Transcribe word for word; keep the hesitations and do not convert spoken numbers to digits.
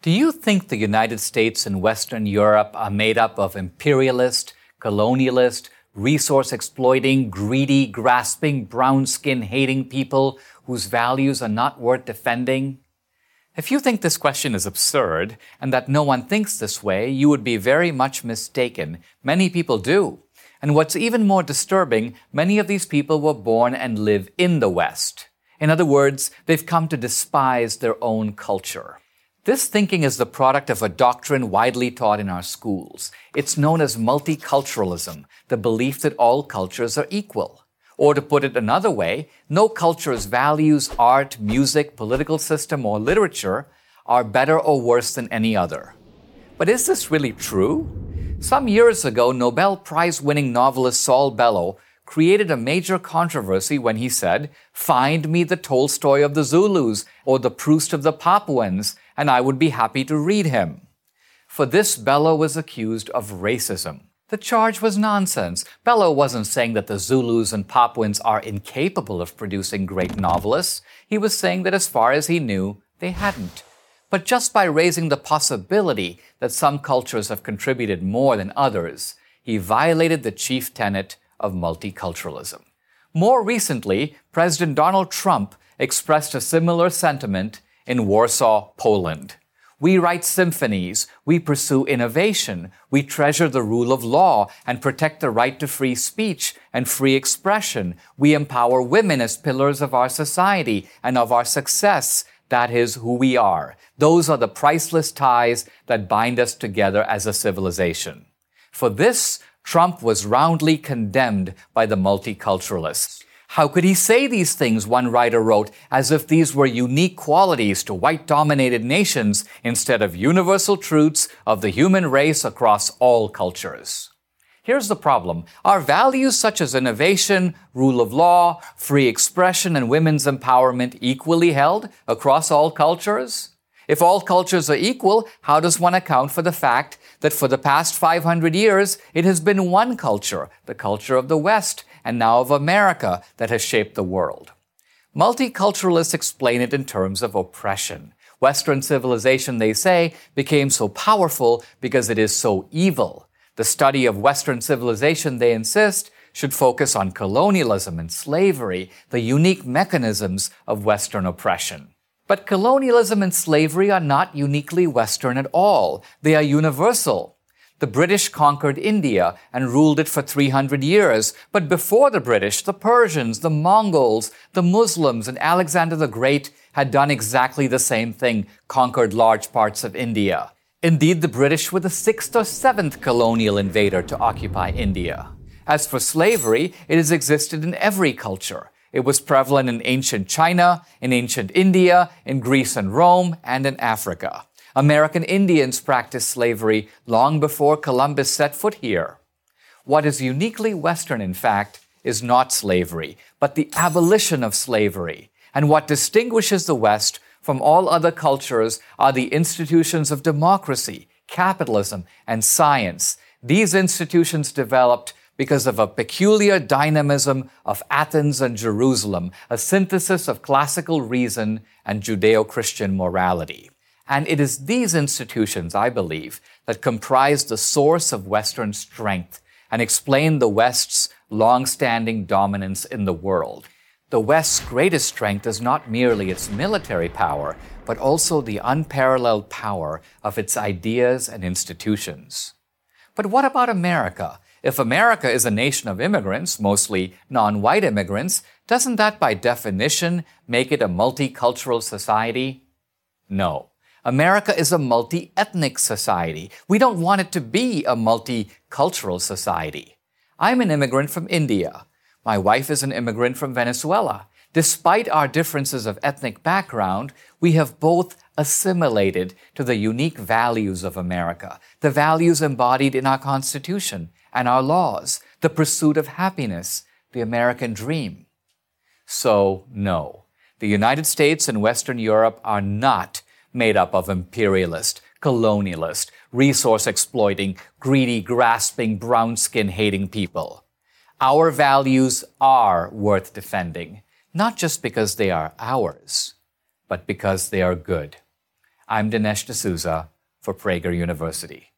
Do you think the United States and Western Europe are made up of imperialist, colonialist, resource-exploiting, greedy, grasping, brown-skin-hating people whose values are not worth defending? If you think this question is absurd and that no one thinks this way, you would be very much mistaken. Many people do. And what's even more disturbing, many of these people were born and live in the West. In other words, they've come to despise their own culture. This thinking is the product of a doctrine widely taught in our schools. It's known as multiculturalism, the belief that all cultures are equal. Or to put it another way, no culture's values, art, music, political system, or literature are better or worse than any other. But is this really true? Some years ago, Nobel Prize-winning novelist Saul Bellow created a major controversy when he said, "Find me the Tolstoy of the Zulus or the Proust of the Papuans, and I would be happy to read him." For this, Bellow was accused of racism. The charge was nonsense. Bellow wasn't saying that the Zulus and Papuans are incapable of producing great novelists. He was saying that as far as he knew, they hadn't. But just by raising the possibility that some cultures have contributed more than others, he violated the chief tenet of multiculturalism. More recently, President Donald Trump expressed a similar sentiment in Warsaw, Poland. We write symphonies, we pursue innovation, we treasure the rule of law and protect the right to free speech and free expression. We empower women as pillars of our society and of our success. That is who we are. Those are the priceless ties that bind us together as a civilization. For this, Trump was roundly condemned by the multiculturalists. How could he say these things, one writer wrote, as if these were unique qualities to white-dominated nations instead of universal truths of the human race across all cultures? Here's the problem. Are values such as innovation, rule of law, free expression, and women's empowerment equally held across all cultures? If all cultures are equal, how does one account for the fact that for the past five hundred years, it has been one culture, the culture of the West, and now of America, that has shaped the world? Multiculturalists explain it in terms of oppression. Western civilization, they say, became so powerful because it is so evil. The study of Western civilization, they insist, should focus on colonialism and slavery, the unique mechanisms of Western oppression. But colonialism and slavery are not uniquely Western at all. They are universal. The British conquered India and ruled it for three hundred years. But before the British, the Persians, the Mongols, the Muslims, and Alexander the Great had done exactly the same thing, conquered large parts of India. Indeed, the British were the sixth or seventh colonial invader to occupy India. As for slavery, it has existed in every culture. It was prevalent in ancient China, in ancient India, in Greece and Rome, and in Africa. American Indians practiced slavery long before Columbus set foot here. What is uniquely Western, in fact, is not slavery, but the abolition of slavery. And what distinguishes the West from all other cultures are the institutions of democracy, capitalism, and science. These institutions developed because of a peculiar dynamism of Athens and Jerusalem, a synthesis of classical reason and Judeo-Christian morality. And it is these institutions, I believe, that comprise the source of Western strength and explain the West's long-standing dominance in the world. The West's greatest strength is not merely its military power, but also the unparalleled power of its ideas and institutions. But what about America? If America is a nation of immigrants, mostly non-white immigrants, doesn't that by definition make it a multicultural society? No. America is a multi-ethnic society. We don't want it to be a multicultural society. I'm an immigrant from India. My wife is an immigrant from Venezuela. Despite our differences of ethnic background, we have both assimilated to the unique values of America, the values embodied in our Constitution and our laws, the pursuit of happiness, the American dream. So, no, the United States and Western Europe are not made up of imperialist, colonialist, resource-exploiting, greedy, grasping, brown-skin-hating people. Our values are worth defending, not just because they are ours, but because they are good. I'm Dinesh D'Souza for Prager University.